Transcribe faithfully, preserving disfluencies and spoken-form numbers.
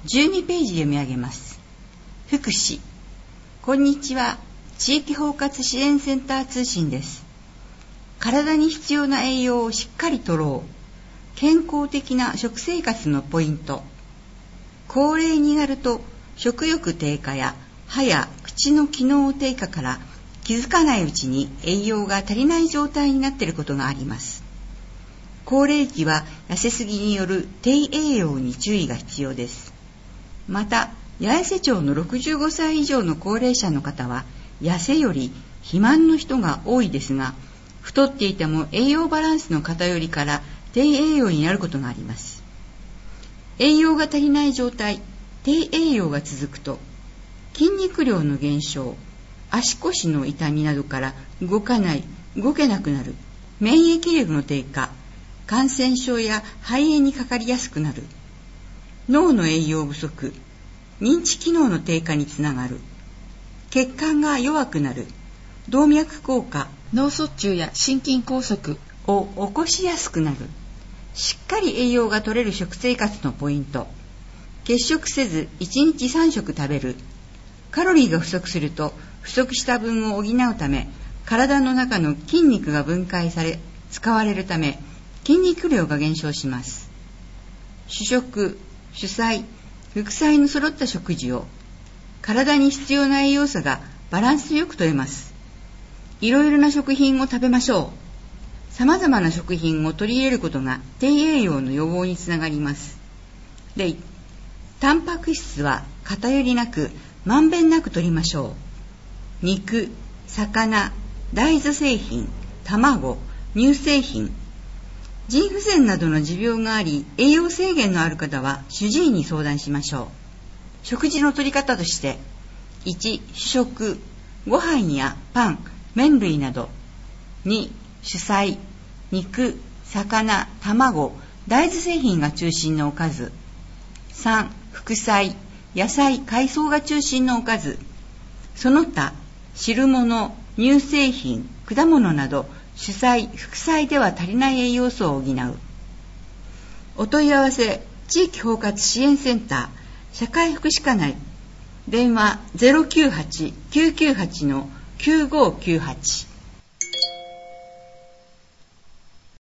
じゅうにページ読み上げます。福祉。こんにちは。地域包括支援センター通信です。体に必要な栄養をしっかりとろう。健康的な食生活のポイント。高齢になると食欲低下や歯や口の機能低下から気づかないうちに栄養が足りない状態になっていることがあります。高齢期は痩せすぎによる低栄養に注意が必要です。また、八重瀬町のろくじゅうごさい以上の高齢者の方は痩せより肥満の人が多いですが、太っていても栄養バランスの偏りから低栄養になることがあります。栄養が足りない状態、低栄養が続くと、筋肉量の減少、足腰の痛みなどから動かない、動けなくなる、免疫力の低下、感染症や肺炎にかかりやすくなる、脳の栄養不足、認知機能の低下につながる、血管が弱くなる、動脈硬化、 脳卒中や心筋梗塞を起こしやすくなる。しっかり栄養が取れる食生活のポイント。欠食せずいちにちさんしょく食べる。カロリーが不足すると不足した分を補うため、体の中の筋肉が分解され使われるため、筋肉量が減少します。主食、主菜、副菜の揃った食事を、体に必要な栄養素がバランスよく取れます。いろいろな食品を食べましょう。さまざまな食品を取り入れることが低栄養の予防につながります。例、タンパク質は偏りなくまんべんなく取りましょう。肉、魚、大豆製品、卵、乳製品。腎不全などの持病があり、栄養制限のある方は主治医に相談しましょう。食事の取り方として、いち、主食、ご飯やパン、麺類など。に、主菜、肉、魚、卵、大豆製品が中心のおかず。さん、副菜、野菜、海藻が中心のおかず。その他、汁物、乳製品、果物など、主菜、副菜では足りない栄養素を補う。お問い合わせ、地域包括支援センター、社会福祉課内、電話 ゼロきゅうはち きゅうきゅうはち きゅうごきゅうはち